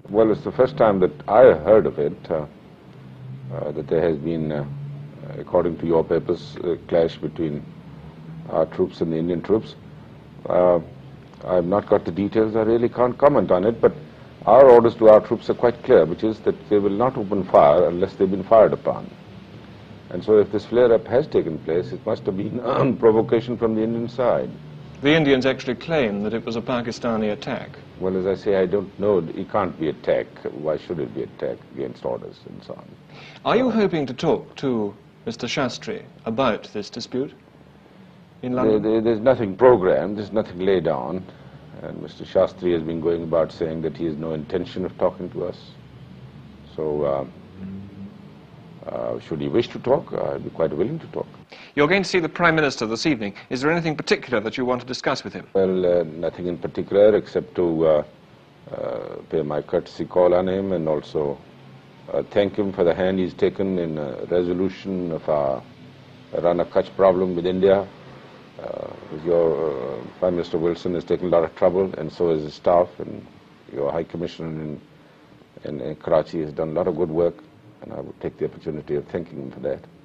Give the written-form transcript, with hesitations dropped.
Well, it's the first time that I heard of it, that there has been, according to your papers, a clash between our troops and the Indian troops. I've not got the details. I really can't comment on it, but our orders to our troops are quite clear, which is that they will not open fire unless they've been fired upon. And so if this flare-up has taken place, it must have been on provocation from the Indian side. The Indians actually claim that it was a Pakistani attack. Well, as I say, I don't know. It can't be attack. Why should it be attack against orders and so on? Are you hoping to talk to Mr. Shastri about this dispute in London? There's nothing programmed. There's nothing laid on. And Mr. Shastri has been going about saying that he has no intention of talking to us. So, should he wish to talk, I'd be quite willing to talk. You're going to see the Prime Minister this evening. Is there anything particular that you want to discuss with him? Well, nothing in particular except to pay my courtesy call on him and also thank him for the hand he's taken in resolution of our Rana-Kutch problem with India. Your Prime Minister Wilson has taken a lot of trouble, and so has his staff, and your High Commissioner in Karachi has done a lot of good work, and I would take the opportunity of thanking him for that.